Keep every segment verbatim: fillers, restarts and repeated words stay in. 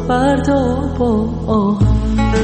فردا با آهم.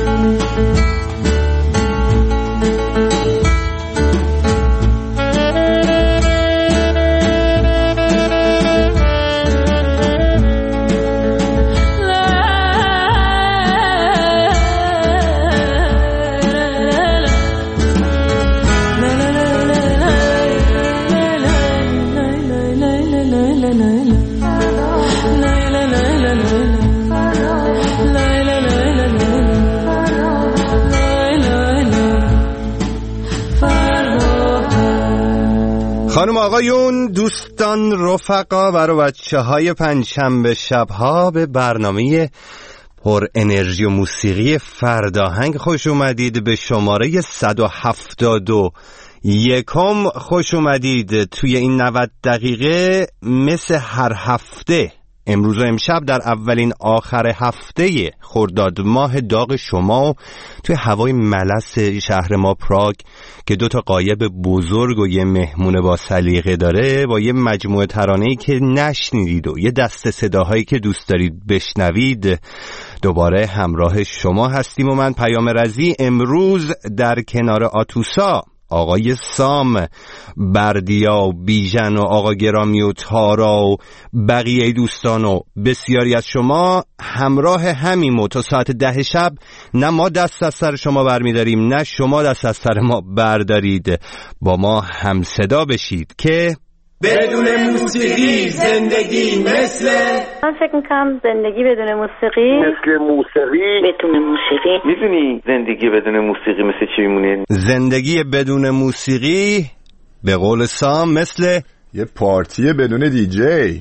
خانم آقایون، دوستان، رفقا و بچه های پنجشنبه شبها به برنامه پر انرژی و موسیقی فرداهنگ خوش اومدید. به شماره صد و هفتاد و یکم خوش اومدید. توی این نود دقیقه مثل هر هفته امروز و امشب در اولین آخر هفته خرداد ماه داغ شما و توی هوای ملس شهر ما پراگ که دو تا غایب بزرگ و یه مهمون با سلیقه داره، با یه مجموعه ترانه‌ای که نشنیدید و یه دسته صداهایی که دوست دارید بشنوید دوباره همراه شما هستیم. و من پیام رضی امروز در کنار آتوسا آقای سام، بردیا، بیژن و آقا گرامی و تارا و بقیه دوستان و بسیاری از شما همراه همیم و تا ساعت ده شب نه ما دست از سر شما برمیداریم نه شما دست از سر ما بردارید. با ما هم صدا بشید که بدون موسیقی زندگی مثل من فکر میکنم زندگی بدون موسیقی مثل موسیقی بدون موسیقی. میدونی زندگی بدون موسیقی مثل چی میمونه؟ زندگی بدون موسیقی به قول سام مثل یه پارتی بدون دیجی.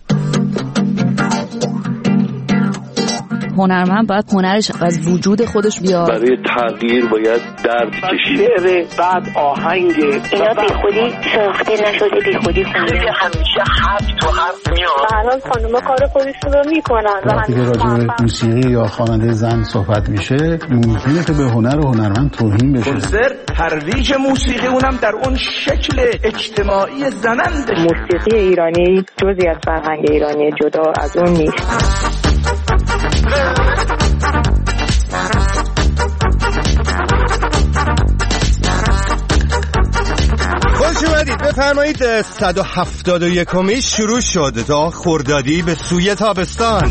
هنرمند باید هنرش از وجود خودش بیاد. برای تغییر باید درد کشید. شعر بعد آهنگ اینا بی خودی ساخته نشده، بی خودی خیلی همیشه حرف تو حرف میاد. الان خانوما کار خودشون رو میکنن. وقتی که راجع به موسیقی یا خواننده زن صحبت میشه ممکنه که به هنر و هنرمند توهین بشه. کنسرت ترویج موسیقی اونم در اون شکل اجتماعی زننده. موسیقی ایرانی جزئی از فرهنگ ایرانی، جدا از اون نیست. خوش اومدید. بفرمایید. صد و هفتاد و یکمی شروع شد تا خردادی به سوی تابستان.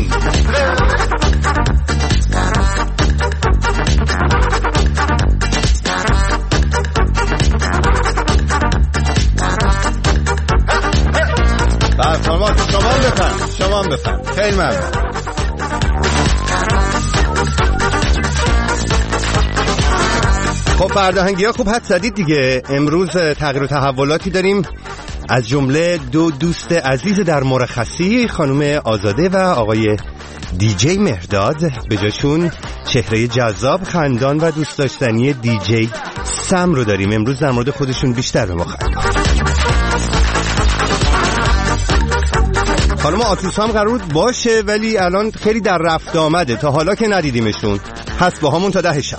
برفرمات شما هم بفرم شما هم بفرم خیلی ممنون. خب فرداهنگی ها خوب حد زدید دیگه. امروز تغییر و تحولاتی داریم، از جمله دو دوست عزیز در مرخصی، خانم آزاده و آقای دیجی مهرداد. به جاشون چهره جذاب، خندان و دوست داشتنی دیجی سم رو داریم. امروز در مورد خودشون بیشتر به ما خواهند گفت. خانم آتوسا هم قرار بود باشه ولی الان خیلی در رفت آمده، تا حالا که ندیدیمشون. هست با همون تا ده شب.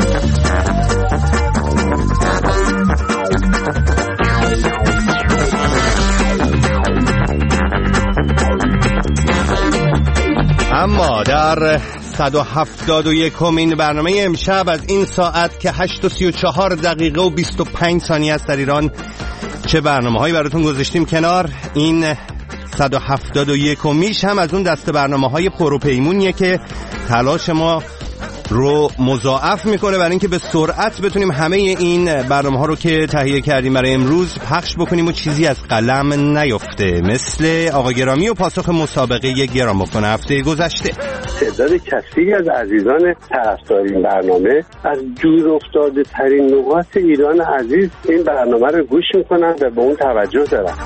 اما در صد و هفتاد و یکمین برنامه امشب از این ساعت که هشت و سی و چهار دقیقه و بیست و پنج ثانیه است در ایران، چه برنامه هایی براتون گذاشتیم کنار. این صد و هفتاد و یکمیش هم از اون دسته برنامه های پروپیمونیه که تلاش ما رو مضاعف میکنه برای اینکه به سرعت بتونیم همه این برنامه ها رو که تهیه کردیم برای امروز پخش بکنیم و چیزی از قلم نیفته، مثل آقا گرامی و پاسخ مسابقه یک گرامافون هفته گذشته. تعداد کثیری از عزیزان طرفدار این برنامه از دور افتاده ترین نقاط ایران عزیز این برنامه رو گوش میکنن و به اون توجه دارن.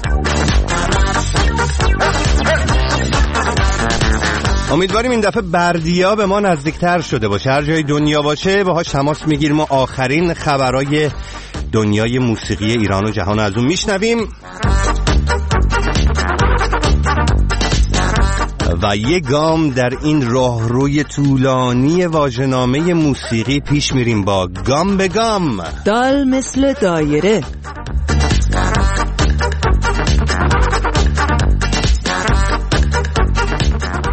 امیدواریم این دفعه بردیا به ما نزدیکتر شده باشه. هر جای دنیا باشه باهاش تماس میگیریم و آخرین خبرای دنیای موسیقی ایران و جهان از اون میشنویم و یه گام در این راهروی طولانی واژه‌نامه موسیقی پیش میریم با گام به گام. دال مثل دایره.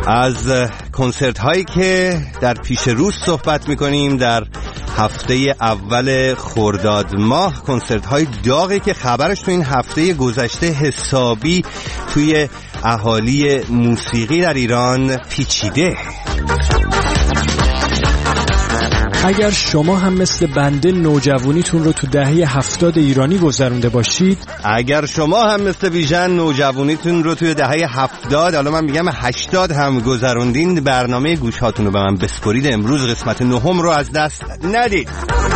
از کنسرت هایی که در پیش روز صحبت میکنیم در هفته اول خرداد ماه، کنسرت های داغی که خبرش تو این هفته گذشته حسابی توی اهالی موسیقی در ایران پیچیده. اگر شما هم مثل بنده نوجوانیتون رو تو دهه هفتاد ایرانی گذرونده باشید، اگر شما هم مثل ویژن نوجوانیتون رو توی دهه هفتاد، حالا من میگم هشتاد هم گذروندین، برنامه گوش هاتون رو به من بسپرید. امروز قسمت نهم رو از دست ندید.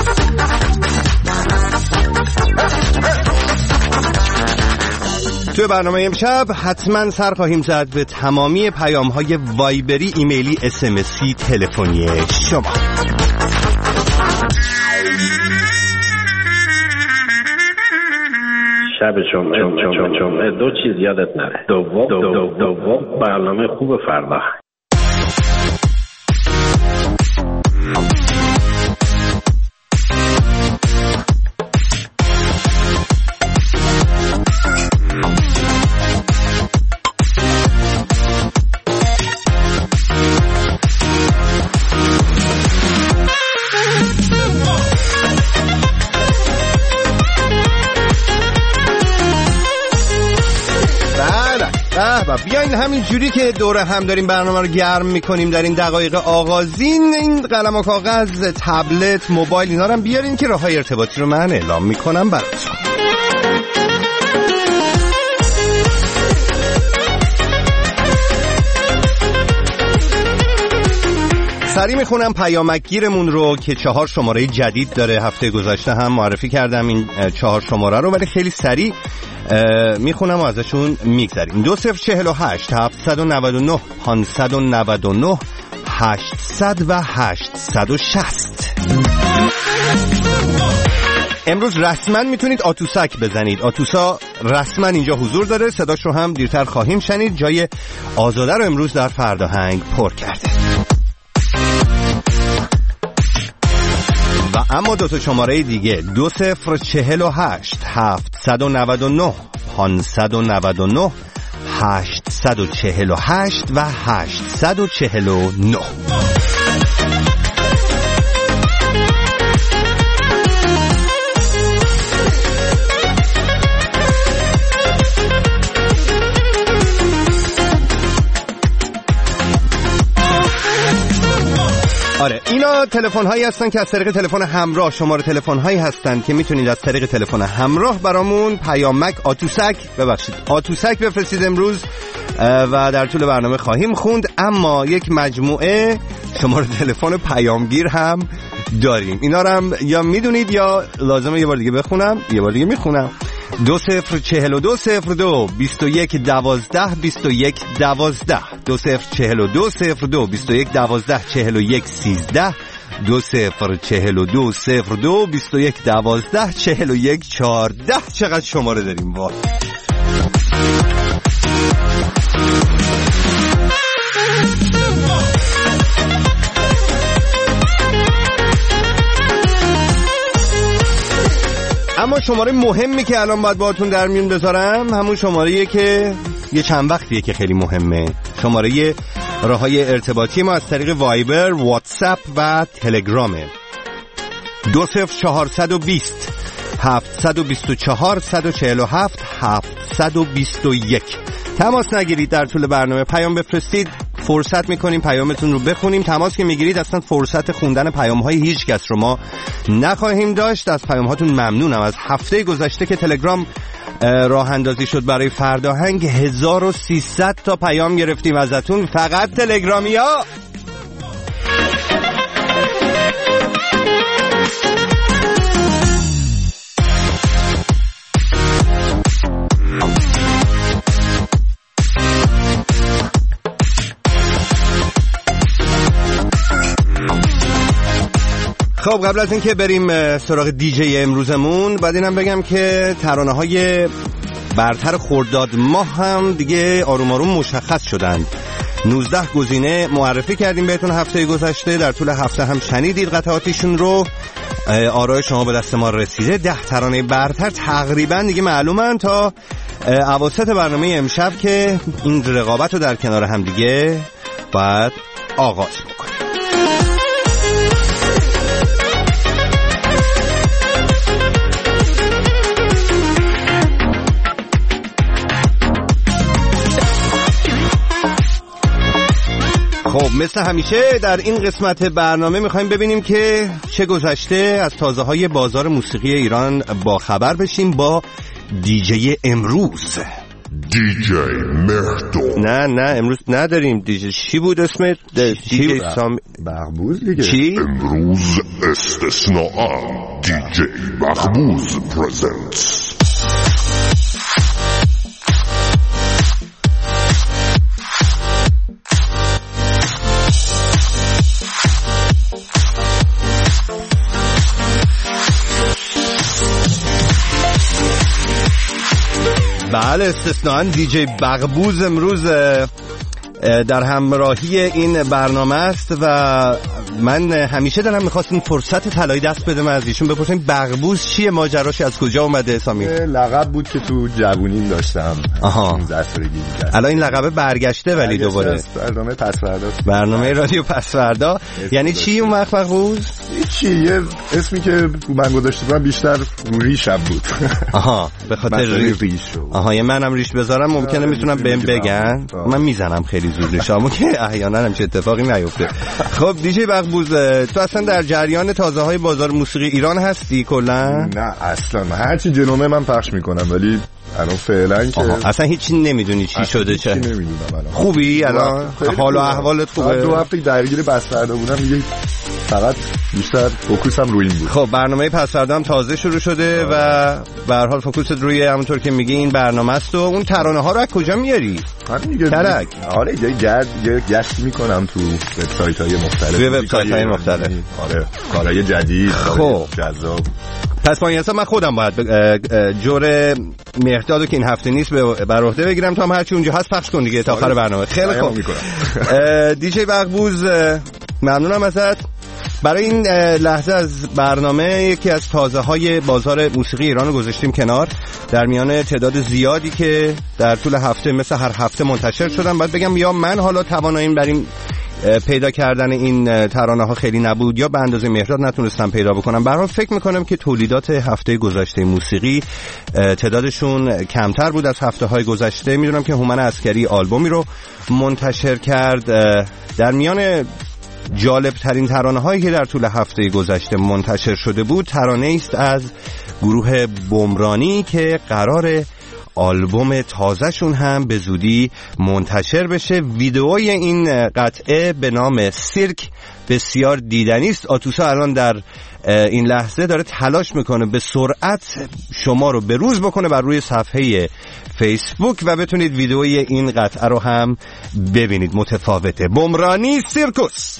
توی برنامه امشب حتما سر خواهیم زد به تمامی پیام‌های وایبری، ایمیلی، اس ام اسی، تلفنی شما. شب جمعه جمعه دو چیز یادت نره. دوم دوم برنامه خوب فردا. بیاین همین جوری که دوره هم داریم برنامه رو گرم میکنیم در این دقایق آغازین، این قلم و کاغذ، تبلت، موبایل، اینا رو هم بیارین که راههای ارتباطی رو من اعلام میکنم براتون. سریع میخونم پیامک گیرمون رو که چهار شماره جدید داره. هفته گذشته هم معرفی کردم این چهار شماره رو، ولی خیلی سریع میخونم و ازشون میگذریم. دو صفر چهل و هشت هفتصد و نود و نه پانصد و نود و نه هشتصد و هشتصد و شصت. امروز رسما میتونید آتوسک بزنید. آتوسا رسما اینجا حضور داره، صداش رو هم دیرتر خواهیم شنید. جای آزاده رو امروز در فرداهنگ پر کرده. و اما دو تا شماره دیگه، دو صفر چهل و هشت هفتصد و نود و نه پانصد و نود و نه هشتصد و چهل و هشت و هشتصد و چهل و نه. آره، اینا تلفن هایی هستن که از طریق تلفن همراه، شماره تلفن هایی هستن که میتونید از طریق تلفن همراه برامون پیامک آتوسک ببخشید آتوسک بفرستید امروز و در طول برنامه خواهیم خوند. اما یک مجموعه شماره تلفن پیامگیر هم داریم. اینا رو هم یا میدونید یا لازمه یه بار دیگه بخونم. یه بار دیگه میخونم. دو صفر چهل و دو صفر دو بیست و یک دوازده بیست و یک دوازده دو صفر چهل و دو صفر دو بیست و یک دوازده چهل و یک سیزده دو صفر چهل و دو صفر دو بیست و یک دوازده چهل و یک چهارده. چقدر شماره داریم با اما شماره مهمی که الان باید باهاتون در میون بذارم همون شماره‌ایه که یه چند وقتیه که خیلی مهمه. شماره راههای ارتباطی ما از طریق وایبر، واتساپ و تلگرامه. دو صفر چهارصد و بیست هفتصد و بیست و چهار صد و چهل و هفت هفتصد و بیست و یک. تماس نگیرید در طول برنامه، پیام بفرستید، فرصت میکنیم پیامتون رو بخونیم. تماس که میگیرید اصلا فرصت خوندن پیام‌های هیچ کس رو ما نخواهیم داشت. از پیام‌هاتون ممنونم. از هفته گذشته که تلگرام راه اندازی شد برای فرداهنگ، هزار و سیصد تا پیام گرفتیم ازتون، فقط تلگرامیا. خب قبل از اینکه بریم سراغ دیجی امروزمون، بعد اینم بگم که ترانه های برتر خرداد ماه هم دیگه آروم آروم مشخص شدند. نوزده گزینه معرفی کردیم بهتون هفته گذشته، در طول هفته هم شنیدید قطعاتشون رو، آرای شما به دست ما رسیده. ده ترانه برتر تقریبا دیگه معلومن تا اواسط برنامه امشب که این رقابت رو در کنار هم دیگه باید آغاز بکنیم. خب مثل همیشه در این قسمت برنامه میخوایم ببینیم که چه گذشته از تازه های بازار موسیقی ایران با خبر بشیم با دیجی امروز. دیجی مهرداد. نه نه امروز نداریم دیجی. چی بود اسمت؟ دیجی سام بغبوز دیگه. چی؟ امروز استثناء دیجی بغبوز پرزنتس. بله استثناءً دیجی بغبوز امروز در همراهی این برنامه است و من همیشه دارم میخواستم فرصت طلایی دست بدم از ایشون بپرسیم بغبوز چیه، ماجراش از کجا اومده؟ سامی لقب بود که تو جوونیم داشتم. آها الان این لقب برگشته ولی دوباره برنامه پس فردا، برنامه رادیو پس فردا. یعنی چی اون وقت بغبوز؟ چی یه اسمی که من گذاشته بودم بیشتر ریشم بود. آها به خاطر ریش. آها یه منم ریش بذارم ممکنه میتونم بهم بگن من میزنم خیلی زود ریشامو که احیانا همچین اتفاقی نیفته. خب دیجی بغبوز تو اصلا در جریان تازه های بازار موسیقی ایران هستی کلا؟ نه اصلا هرچی جنومه من پخش میکنم ولی الان فعلا که اصلا هیچی نمیدونی چی شده. چه نمیدونم الان. خوبی الان حال و احوالت خوبه؟ دو هفته درگیر بس فردا بودم دیگه، فقط بیشتر فوکوسم روی این بود. خب برنامه پس فردا هم تازه شروع شده آه. و به هر حال فوکوست روی همونطور که میگی این برنامه است. و اون ترانه ها رو از کجا میاری؟ ترک آره یه گرد یه گشت میکنم تو وبسایت‌های مختلف، توی وبسایت‌های مختلف. آره کارهای جدید خب جذاب. پس با این حساب من خودم باید جور مهردادو که این هفته نیست بر عهده بگیرم تا هم هرچی اونجا هست پخش کن دیگه تا آخر برنامه. خیلی خوب دیجی بغبوز ممنونم ازت. برای این لحظه از برنامه یکی از تازه های بازار موسیقی ایران رو گذاشتیم کنار در میان تعداد زیادی که در طول هفته مثل هر هفته منتشر شدن. باید بگم یا من حالا تواناییم بر این پیدا کردن این ترانه ها خیلی نبود یا به اندازه مهرداد نتونستم پیدا بکنم. به هر حال فکر میکنم که تولیدات هفته گذشته موسیقی تعدادشون کمتر بود از هفته های گذشته. میدونم که هومن عسکری آلبومی رو منتشر کرد. در میان جالب ترین ترانه هایی که در طول هفته گذشته منتشر شده بود ترانه است از گروه بمرانی که قرار آلبوم تازهشون هم به زودی منتشر بشه. ویدئوی این قطعه به نام سیرک بسیار دیدنی است. آتوسا الان در این لحظه داره تلاش میکنه به سرعت شما رو بروز بکنه بر روی صفحه فیسبوک و بتونید ویدئوی این قطعه رو هم ببینید. متفاوته. بمرانی سیرکوس.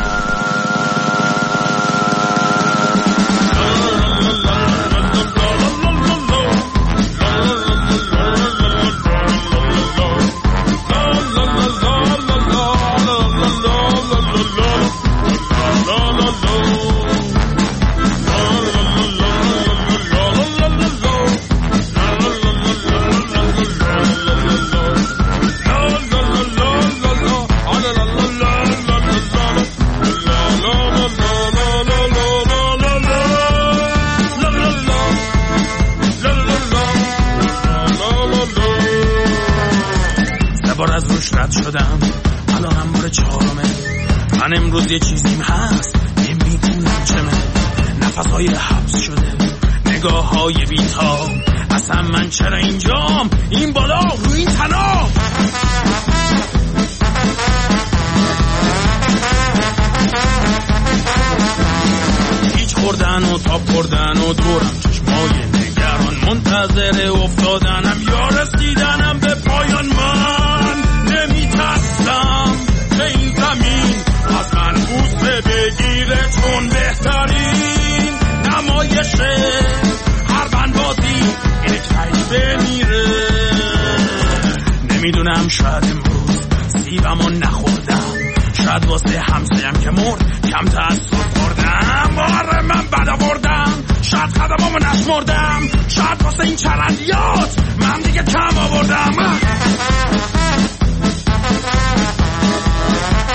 شدم الانم بار چهارمه. من امروز یه چیزیم هست نمیدونم چمه. نفسهای حبس شده نگاه های بیتاب. اصلا من چرا اینجام این بالا روی این تناب. هیچ خوردن و تاب خوردن و دورم چشمای نگران منتظر افتادنم یا رسیدنم به پایان. من نمیترسم به این زمین از من بوسه بگیره چون بهترین نمایشه هر بندازی یک تایی بمیره. نمیدونم شاید امروز سیبمو نخوردم، شاید واسه همسایم که مرد کم تأثیر خوردم. باره من بد آوردم، شاید قدمامو نشمردم، شاید واسه این چرندیات من دیگه کم آوردم.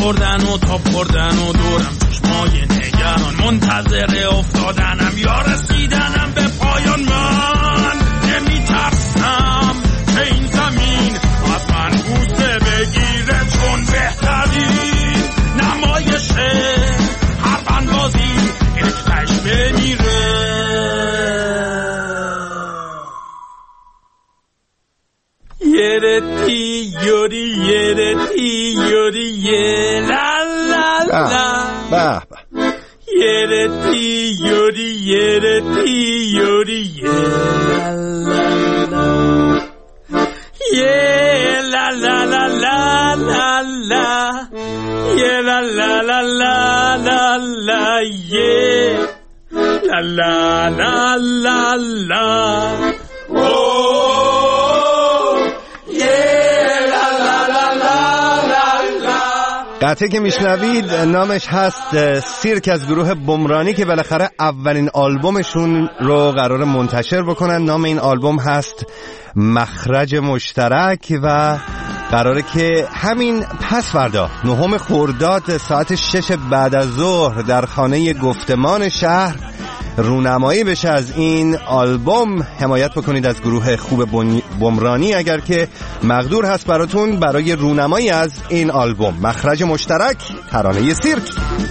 بردن و تا بردن و دورم چشمای نگران منتظر افتادنم یا رسیدنم به پایان. من نمیترسم که این زمین از من بوسه بگیره چون بهترین نمایشه هر بندازی یکتش بمیره. یرتی یوری یرتی یوری یه لا لا لا یرتی یوری یرتی یوری یه لا لا یه لا لا لا لا لا لا یه لا لا لا لا لا لا یه لا لا لا لا لا قطعه که میشنوید نامش هست سیرک از گروه بمرانی که بالاخره اولین آلبومشون رو قرار منتشر بکنن. نام این آلبوم هست مخرج مشترک و قراره که همین پس فردا نهم خرداد ساعت شش بعد از ظهر در خانه گفتمان شهر رونمایی بشه از این آلبوم. حمایت بکنید از گروه خوب بمرانی اگر که مقدور هست براتون برای رونمایی از این آلبوم مخرج مشترک ترانه سیرک.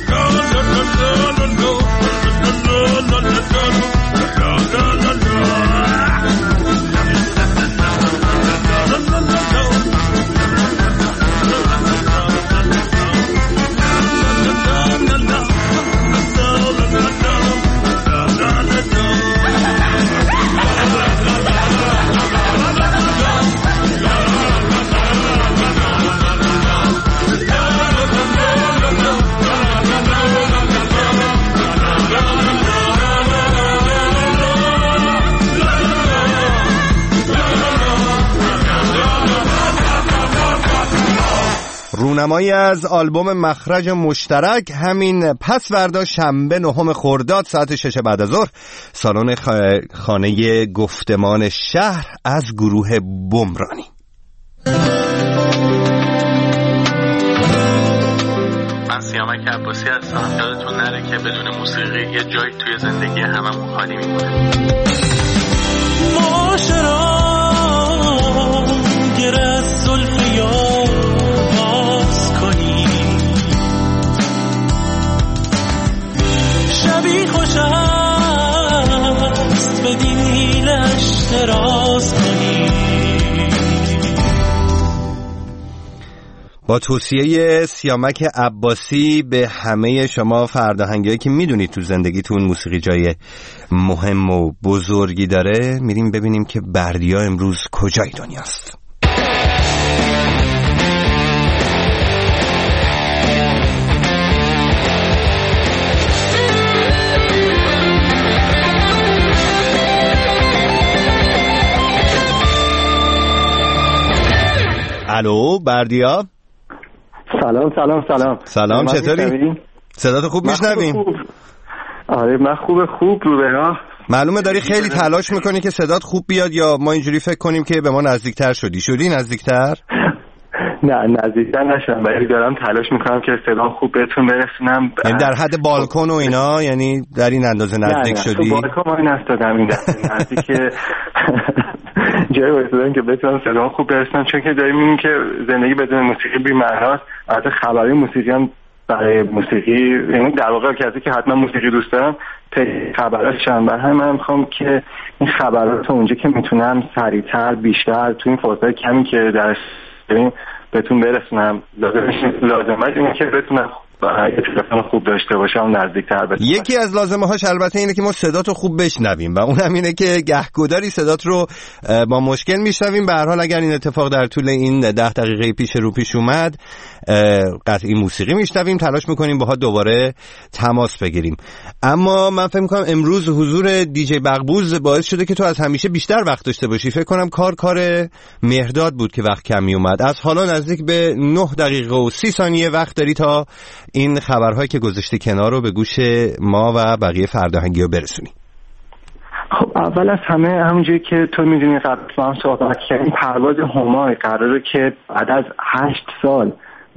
رونمایی از آلبوم مخرج مشترک همین پس فردا شنبه نهم خرداد ساعت شش بعد از ظهر سالن خانه گفتمان شهر از گروه بمرانی. من سیامک عباسی هستم. یادتون نره که بدون موسیقی یه جایی توی زندگی هممون خالی میمونه. معاشران گره زلف یار شبی خوش است بدین هیلش تراز کنی. با توصیه سیامک عباسی به همه شما فرداهنگایی که میدونید تو زندگیتون موسیقی جای مهم و بزرگی داره میریم ببینیم که بردیا امروز کجای دنیاست. الو بردیا. سلام سلام سلام سلام چطوری؟ صدات خوب میشنویم. آره من خوبه خوب رو به راه. معلومه داری خیلی تلاش میکنی که صدات خوب بیاد یا ما اینجوری فکر کنیم که به ما نزدیکتر شدی؟ شدی نزدیکتر؟ نه نزدیکتر نشدم ولی دارم تلاش میکنم که صدام خوب بهتون برسونم. یعنی در حد بالکن و اینا یعنی در این اندازه نزدیک نه نه شدی؟ نه تو بالکن ما نستادم این دسته نزدیک جایی وایسادم که بتونم صدام خوب برسونم چون که داریم میگیم که زندگی بدون موسیقی بی معناست. البته خبرهای موسیقی هم برای موسیقی یعنی در واقع کسی که حتما موسیقی دوست دارم خبراشم برای همین من میخوام که این خبرات اونجا که میتونم سریعتر بیشتر تو این فرصت کمی که درش داریم بهتون برسونم. لازمه اینه که بتونم یه تلفن خوب داشته باشم نزدیک‌تر بشم. یکی از لازمه هاش البته اینه که ما صداتو خوب بشنویم و اونم اینه که گهگداری صدات رو با مشکل میشنویم. به هر حال اگر این اتفاق در طول این ده دقیقه پیش رو پیش اومد قطعی موسیقی میشنویم، تلاش میکنیم باها دوباره تماس بگیریم. اما من فکر میکنم امروز حضور دیجی بغبوز باعث شده که تو از همیشه بیشتر وقت داشته باشی. فکر کنم کار کار مهرداد بود که وقت کمی اومد. از حالا نزدیک به نه دقیقه و سی ثانیه وقت داری تا این خبرهایی که گذاشته کنار رو به گوش ما و بقیه فرداهنگی رو برسونی. خب اول از همه همونجوری که تو میدونی قبل با هم صحبت کردیم پرواز همای قراره که بعد از هشت سال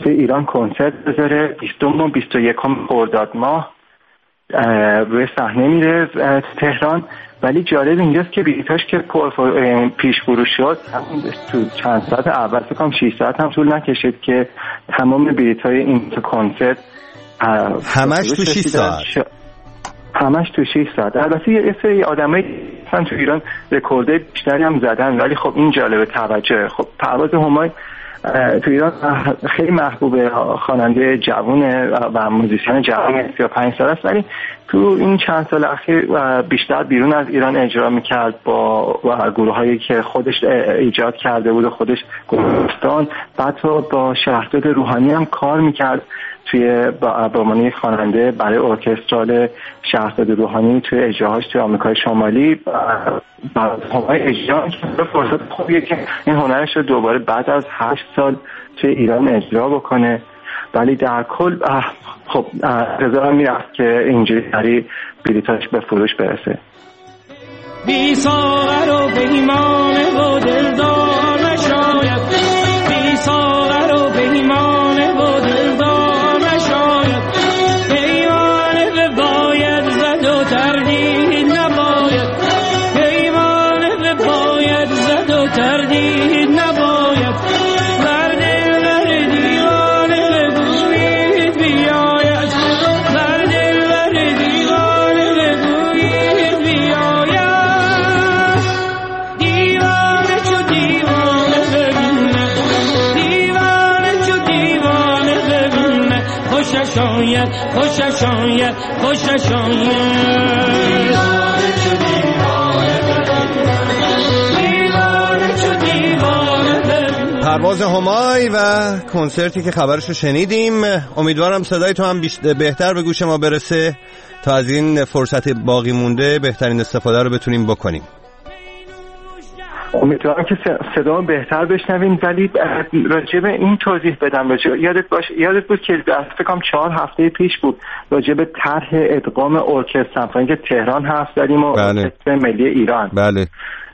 توی ایران کنسرت بذاره. بیستم و بیست و یکم خرداد ماه روی صحنه میره تهران. ولی جالب اینجاست که بلیطاش که پیش فروش شد تو چند ساعت اول فکر کنم شش ساعت هم طول نکشید که تمام بلیطای این کنسرت همش تو شش ساعت ش... همش تو شش ساعت. البته یه سری آدمایی مثلا تو ایران رکورد بیشتری هم زدن، ولی خب این جالب توجه. خب پرواز همای تو ایران خیلی محبوب خواننده جوونه و موزیسین جوان سی و پنج سال است، ولی تو این چند سال اخیر بیشتر بیرون از ایران اجرا میکرد با گروه هایی که خودش ایجاد کرده بود و خودش گلستان. بعد تو با شهرداد روحانی هم کار میکرد توی با عنوان خواننده برای ارکسترال شهرداد روحانی توی اجراهاش توی آمریکای شمالی. بعد همای اجرا که فرصت خوبیه که این هنرش رو دوباره بعد از هشت سال توی ایران اجرا بکنه. ولی در کل خب انتظار میرفت که اینجوری سریع بلیطاش به فروش برسه. بی ساغر و بهیمانه و دلدار نشاید، بی ساغر و بهیمانه و دلدار نشاید، پیمانه به باید زد و تردید نباید، پیمانه به باید زد و تردید نباید، بر دل بر دیوانه بگویید بیاید، بر دل بر دیوانه بگویید بیاید، دیوانه چو دیوانه ببینه، دیوانه چو دیوانه ببینه، خوشش آید خوشش آید خوشش آید. پرواز همای و کنسرتی که خبرشو شنیدیم. امیدوارم صدای تو هم بهتر به گوش ما برسه تا از این فرصت باقی مونده بهترین استفاده رو بتونیم بکنیم. امیدوارم که صدا بهتر بشنویم. ولی راجع به این توضیح بدم، راجع یادت باش یادت بود که فکر کنم چهار هفته پیش بود راجع به طرح ادغام ارکستر سمفونیک تهران حرف زدیم و ارکستر ملی ایران. بله.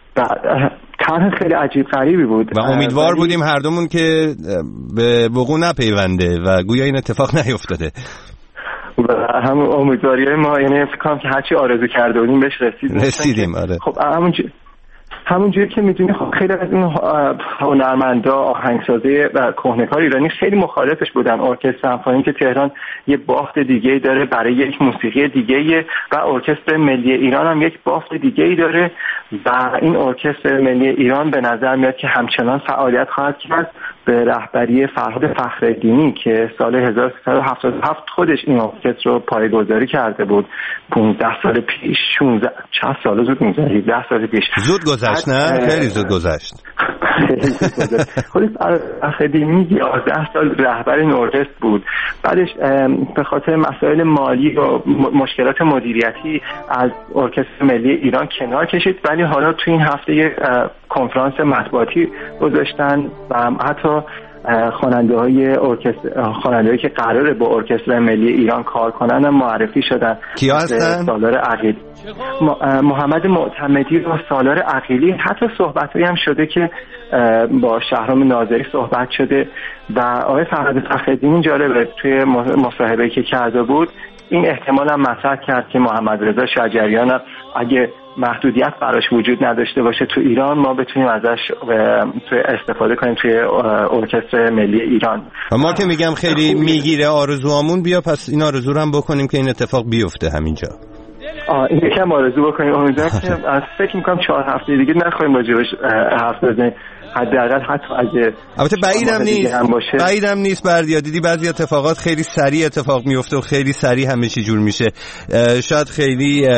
طرح خیلی عجیب غریبی بود و امیدوار ولی... بودیم هر دومون که به وقوع نپیونده و گویا این اتفاق نیفتاده. و هم امیدواریای ما، یعنی فکر کنم که هرچی آرزو کرده بودیم بهش رسیدیم. رسیدیم آره. خب همونجوری همونجوری که میدونی خب خیلی از این هنرمندا آهنگسازی و کهنه‌کار ایرانی خیلی مخالفش بودن. ارکستر سمفونیک تهران یه بافت دیگه‌ای داره برای یک موسیقی دیگه‌ای و ارکستر ملی ایران هم یک بافت دیگه‌ای داره و این ارکستر ملی ایران به نظر میاد که همچنان فعالیت خواهد کرد به رهبری فرهاد فخرالدینی که سال هزار و سیصد و هفتاد و هفت خودش این ارکستر رو پایه‌گذاری کرده بود. پانزده سال پیش، شانزده چند سال زود میگذره، هجده سال پیش. زود گذشت نه؟ خیلی زود گذشت. خیلی زود گذشت. خودش فخرالدینی یازده سال رهبر این ارکستر بود. بعدش به خاطر مسائل مالی و مشکلات مدیریتی از ارکستر ملی ایران کنار کشید، ولی حالا تو این هفته کنفرانس مطبوعاتی گذاشتن و حتی خواننده‌های ارکستر خواننده‌ای که قراره با ارکستر ملی ایران کار کنن هم معرفی شدن. کیا هستن؟ سالار عقیلی، محمد معتمدی و سالار عقیلی. حتی صحبتایی هم شده که با شهرام ناظری صحبت شده و آقای فرهاد فخرالدینی جالبه توی مصاحبه‌ای که کرده بود این احتمال هم مطرح کرد که محمد رضا شجریان اگه محدودیت براش وجود نداشته باشه تو ایران ما بتونیم ازش استفاده کنیم توی ارکستر ملی ایران. و ما که میگم خیلی میگیره آرزوامون، بیا پس این آرزو رو هم بکنیم که این اتفاق بیفته همینجا. آه این یکم آرزو بکنیم. امیدوارم که از فکر میکنم چهار هفته دیگه نخواهیم راجعش حرف بزنیم، حداقل حتی اگه البته بعیدم نیست بعیدم نیست بردیا دیدی بعضی اتفاقات خیلی سریع اتفاق میفته و خیلی سریع همه چی جور میشه. شاید خیلی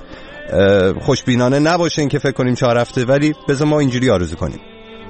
خوشبینانه نباشه این که فکر کنیم چهار هفته، ولی بذار ما اینجوری آرزو کنیم.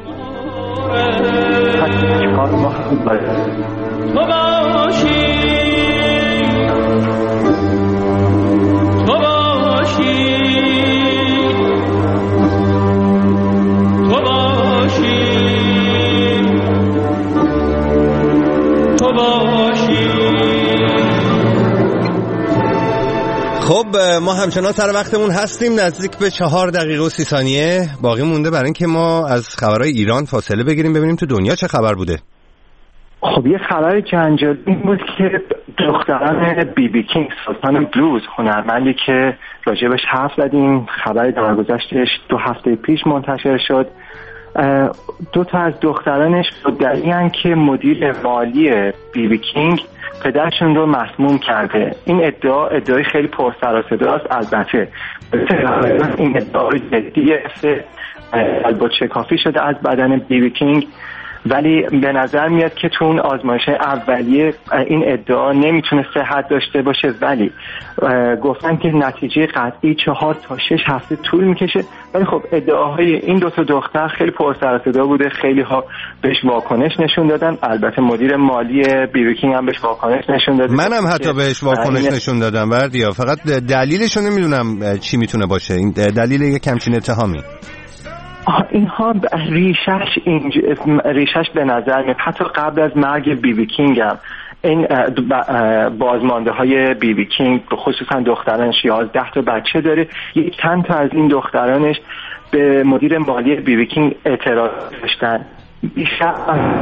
خب ما همچنان سر وقتمون هستیم، نزدیک به چهار دقیقه و سی ثانیه باقی مونده برای اینکه ما از خبرهای ایران فاصله بگیریم ببینیم تو دنیا چه خبر بوده. خب یه خبر جنجالی این بود که دختران بی بی کینگ سلطان بلوز، هنرمندی که راجبش حرف زدیم، خبر درگذشتش دو هفته پیش منتشر شد، دو تا از دخترانش مدعی‌اند که مدیر مالی بی بی کینگ پدرشون رو مسموم کرده. این ادعا ادعای خیلی پرسر و صداست. البته این ادعا جدیه، البته کافی شده از بدن بی بی کینگ، ولی به نظر میاد که تو اون آزمایش اولیه این ادعا نمیتونه صحت داشته باشه، ولی گفتن که نتیجه قطعی چهار تا شش هفته طول میکشه. ولی خب ادعاهای این دو تا دختر خیلی پرسر و صدا بوده، خیلی ها بهش واکنش نشون دادن. البته مدیر مالی بی بی کینگ هم بهش واکنش نشون داد. منم حتی بهش واکنش نشون دادم بردیا، فقط دلیلش رو نمیدونم چی میتونه باشه. این دلیل یک همچین اتهامی اینها ریشش اینج... ریشش به نظر میاد حتی قبل از مرگ بی بی کینگ هم این بازمانده های بی بی کینگ خصوصا دخترانش یازده تا بچه داره. یک چند تا از این دخترانش به مدیر مالی بی بی کینگ اعتراض داشتن. بیشتر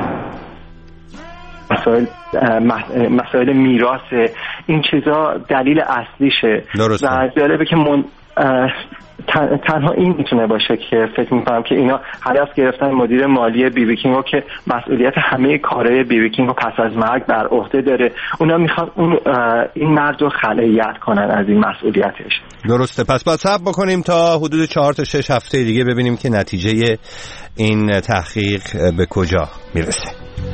مسائل مسائل میراث این چیزا دلیل اصلیشه. درسته. و جالبه که من تنها این میتونه باشه که فکر میکنم که اینا هدف گرفتن مدیر مالی بی بی کینگ رو که مسئولیت همه کارهای بی بی کینگ رو پس از مرگ بر عهده داره. اونا میخوان اون این مرد رو خلاعیت کنن از این مسئولیتش. درسته. پس باید صبر بکنیم تا حدود چهار تا شش هفته دیگه ببینیم که نتیجه این تحقیق به کجا میرسه.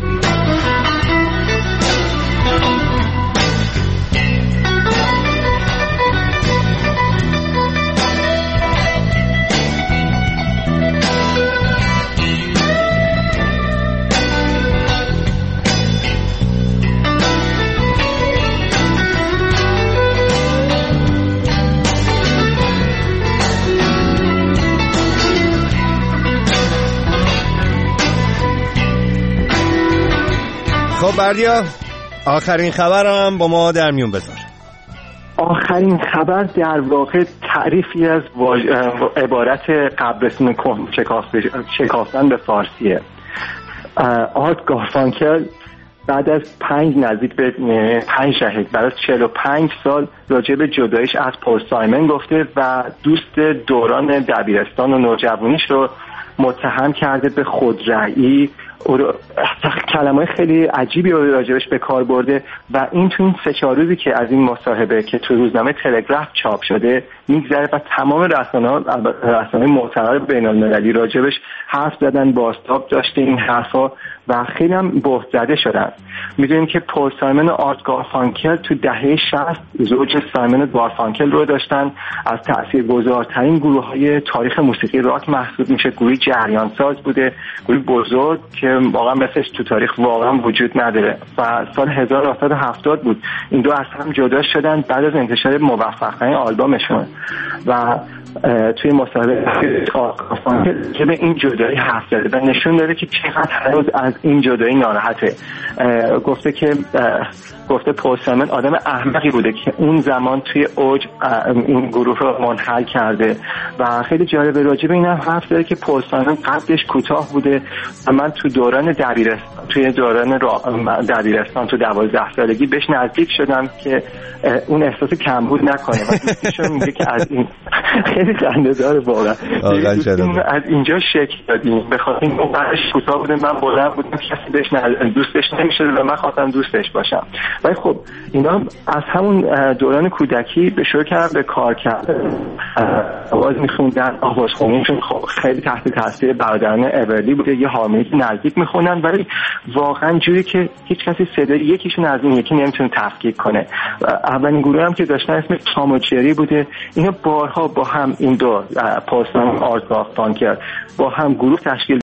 خب بردیا، آخرین خبرم با ما در میون بذار. آخرین خبر در واقع تعریفی از واج... عبارت قبرستون کهن شکافتن به فارسیه. آرت گارفانکل بعد از پنج نزدیک به پنج دهه بعد از چهل و پنج سال راجع به جدایش از پول سایمن گفته و دوست دوران دبیرستان و نوجوانیش رو متهم کرده به خودرأیی. کلمات خیلی عجیبی رو راجبش به کار برده و این تو این سه چهار روزی که از این مصاحبه که تو روزنامه تلگراف چاپ شده میگذره و تمام رسانه‌ها رسانه‌های معتبر بین‌المللی راجبش حرف زدن، بازتاب داشته این حرفا و خیلی هم بهت زده شدن. میدونیم که پول سایمن و آرت گارفانکل تو دهه شصت زوج سایمن و گارفانکل رو داشتن. از تاثیرگذارترین گروه‌های تاریخ موسیقی راک محسوب میشه. گروه جریان ساز بوده، گروه بزرگ که واقعا مثلش تو تاریخ واقعا وجود نداره و سال هزار و نهصد و هفتاد بود این دو از هم جدا شدن بعد از انتشار موفق‌ترین آلبومشون و توی مصاحبه که به این جدایی حرف زده و نشون داده که چقدر هنوز از این جدایی ناراحته. گفته که گفته پول سایمن آدم احمقی بوده که اون زمان توی اوج این گروه رو منحل کرده و خیلی جالبه راجع به این هم حرف زده که پول سایمن قدش کوتاه بوده و من تو دوران دبیرستان توی دوران دبیرستان تو دوازده سالگی بهش نزدیک شدم که اون احساس کمبود نکنه و دوستشون میگه که از این خیلی خنده‌دار واقعا از اینجا شکل دادیم به خاطر این قدش کوتاه بوده من بلند بودم کسی بهش دوستش نمیشد و من خواستم دوستش باشم. ولی خب اینا از همون دوران کودکی به شروع کردن به کار کردن، آواز میخوندن، آوازخونیشون خب خیلی تحت تاثیر برادران اورلی بوده، یه هارمونی نزدیک میخونن ولی واقعا جوری که هیچ کسی صدای یکیشون از این یکی نمیتونه تفکیک کنه. اولین گروه هم که داشتن اسم تام و جری بوده. اینا بارها با هم این دو پول سایمن و آرت گارفانکل با هم گروه تشکیل